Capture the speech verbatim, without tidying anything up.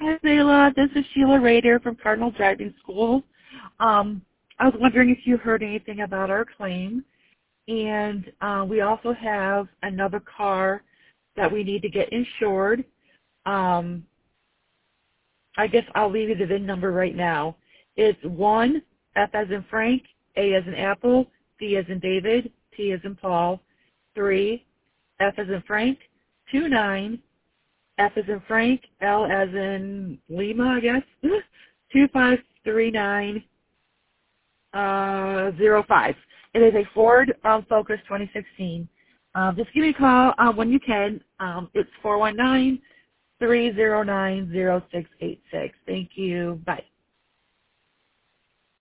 Hi, Zayla. This is Sheila Rader from Cardinal Driving School. Um, I was wondering if you heard anything about our claim. And uh, we also have another car that we need to get insured. Um, I guess I'll leave you the V I N number right now. It's one, F as in Frank, A as in Apple, D as in David, T as in Paul, three, F as in Frank, two nine, F as in Frank, L as in Lima, I guess, two five three nine uh, zero five. It is a Ford um, Focus twenty sixteen. Um, just give me a call uh, when you can. Um, it's four one nine, three zero nine, zero six eight six. Thank you. Bye.